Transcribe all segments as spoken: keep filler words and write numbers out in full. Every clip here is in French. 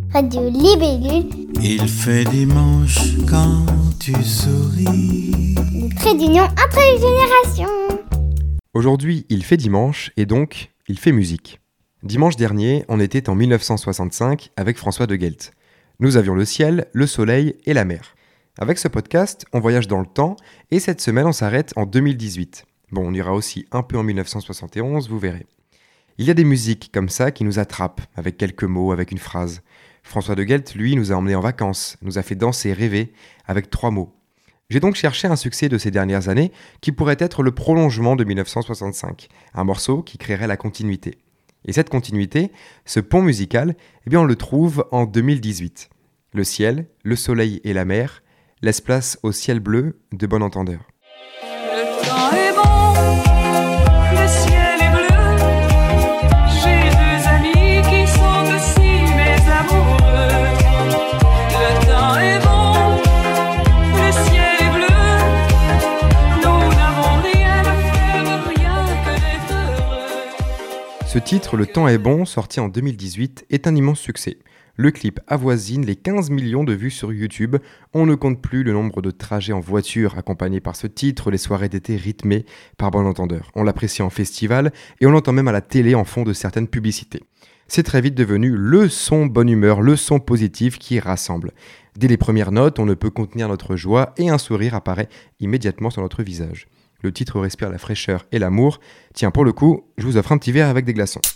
Radio Libellule. Il fait dimanche quand tu souris. Le trait d'union entre les générations. Aujourd'hui, il fait dimanche et donc, il fait musique. Dimanche dernier, on était en dix-neuf cent soixante-cinq avec François de Guelt. Nous avions le ciel, le soleil et la mer. Avec ce podcast, on voyage dans le temps et cette semaine, on s'arrête en deux mille dix-huit. Bon, on ira aussi un peu en dix-neuf cent soixante et onze, vous verrez. Il y a des musiques comme ça qui nous attrapent, avec quelques mots, avec une phrase. François de Guelt, lui, nous a emmenés en vacances, nous a fait danser et rêver, avec trois mots. J'ai donc cherché un succès de ces dernières années qui pourrait être le prolongement de dix-neuf cent soixante-cinq, un morceau qui créerait la continuité. Et cette continuité, ce pont musical, eh bien on le trouve en deux mille dix-huit. Le ciel, le soleil et la mer laissent place au ciel bleu de Bon Entendeur. Le temps est bon, le ciel est bleu, j'ai deux amis qui sont aussi mes amoureux. Le temps est bon, le ciel est bleu, nous n'avons rien à faire, rien que d'être heureux. Ce titre, Le temps est bon, sorti en deux mille dix-huit, est un immense succès. Le clip avoisine les quinze millions de vues sur YouTube. On ne compte plus le nombre de trajets en voiture accompagnés par ce titre, les soirées d'été rythmées par Bon Entendeur. On l'apprécie en festival et on l'entend même à la télé en fond de certaines publicités. C'est très vite devenu le son bonne humeur, le son positif qui rassemble. Dès les premières notes, on ne peut contenir notre joie et un sourire apparaît immédiatement sur notre visage. Le titre respire la fraîcheur et l'amour. Tiens, pour le coup, je vous offre un petit verre avec des glaçons.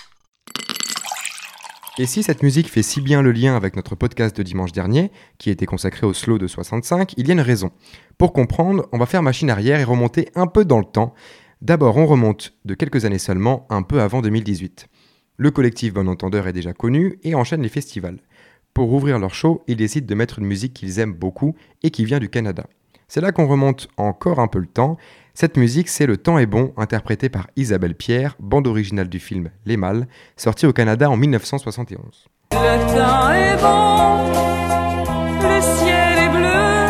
Et si cette musique fait si bien le lien avec notre podcast de dimanche dernier, qui était consacré au slow de soixante-cinq, il y a une raison. Pour comprendre, on va faire machine arrière et remonter un peu dans le temps. D'abord, on remonte de quelques années seulement, un peu avant deux mille dix-huit. Le collectif Bon Entendeur est déjà connu et enchaîne les festivals. Pour ouvrir leur show, ils décident de mettre une musique qu'ils aiment beaucoup et qui vient du Canada. C'est là qu'on remonte encore un peu le temps. Cette musique, c'est Le temps est bon, interprété par Isabelle Pierre, bande originale du film Les Mâles, sorti au Canada en dix-neuf cent soixante et onze. Le temps est bon, le ciel est bleu,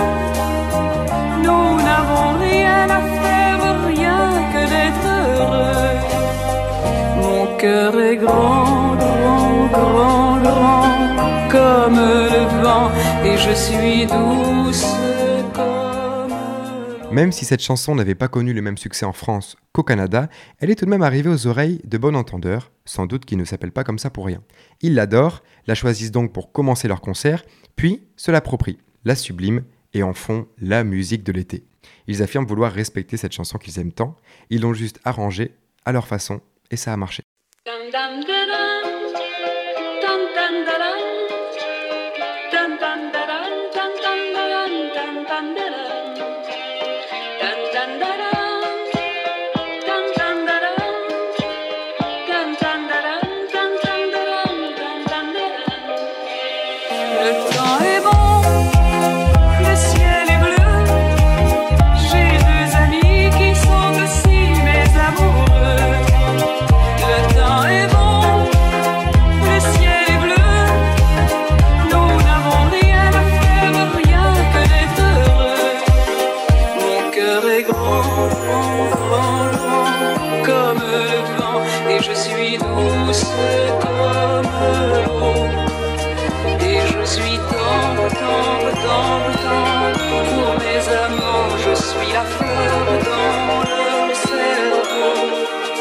nous n'avons rien à faire, rien que d'être heureux. Mon cœur est grand, grand, grand, grand, comme le vent, et je suis douce comme l'eau. Même si cette chanson n'avait pas connu le même succès en France qu'au Canada, elle est tout de même arrivée aux oreilles de Bon Entendeur, sans doute qu'il ne s'appelle pas comme ça pour rien. Ils l'adorent, la choisissent donc pour commencer leur concert, puis se l'approprient, la subliment et en font la musique de l'été. Ils affirment vouloir respecter cette chanson qu'ils aiment tant, ils l'ont juste arrangée à leur façon et ça a marché. Dum dum da dum, dum dum da dum, dum dum da dum, dum dum da dum, dum dum da dum, dum dum da dum, dum dum da dum, dum dum da dum, dum dum da dum, dum dum da dum. Le temps est bon, le ciel est bleu, j'ai deux amis qui sont aussi mes amoureux. Le temps est bon, le ciel est bleu, nous n'avons rien à faire, rien que d'être heureux. Mon cœur est grand, grand, grand, grand, comme le vent, et je suis douce comme l'eau. Et je suis tendre, tendre, tendre, tendre, pour mes amants, je suis la fleur dans leur cerveau.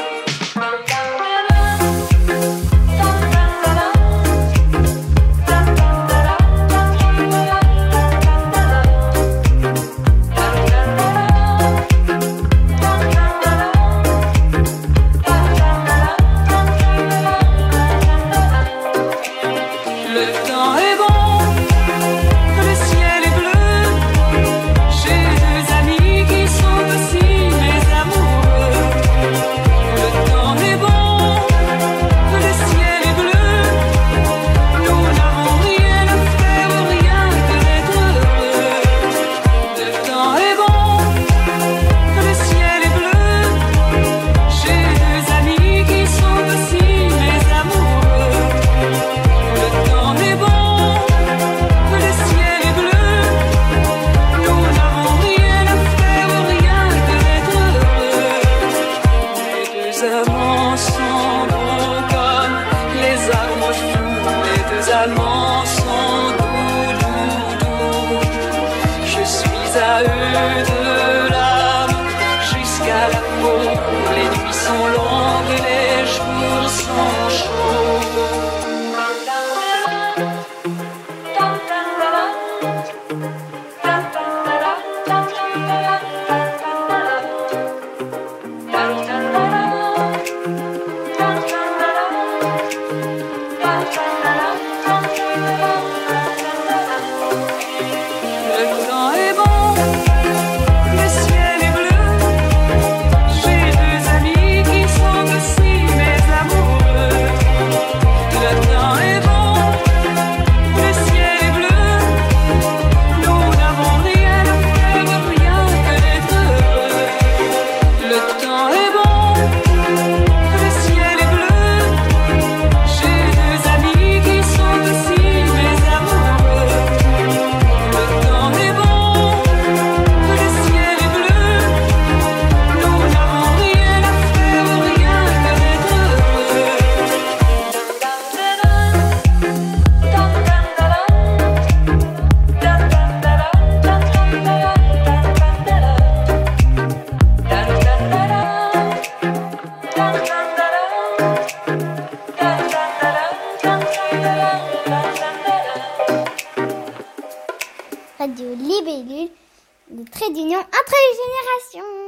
Le temps est bon, le ciel est bleu, j'ai deux amis qui sont aussi mes amoureux. Le temps est bon, le ciel est bleu, nous n'avons rien à faire, rien que d'être heureux. Le temps est bon, le ciel est bleu, j'ai deux amis qui sont aussi mes amoureux. Le temps est bon, le ciel est bleu, nous n'avons rien à faire, rien que d'être heureux. Les deux amants sont beaux comme les arbres fous, les deux amants de l'âme jusqu'à la peau. Les nuits sont longues, les jours sont chauds. Le temps est bon, le ciel est bleu. J'ai deux amis qui sont aussi mes amoureux. Le temps est bon, le ciel est bleu. Nous n'avons rien à faire, rien que d'être heureux. Le temps est bon, le ciel est bleu. J'ai deux amis qui sont aussi mes amoureux. Le temps est bon, le ciel est bleu. Nous n'avons rien à faire, rien que d'être heureux. Radio Libellule, le trait d'union entre les générations.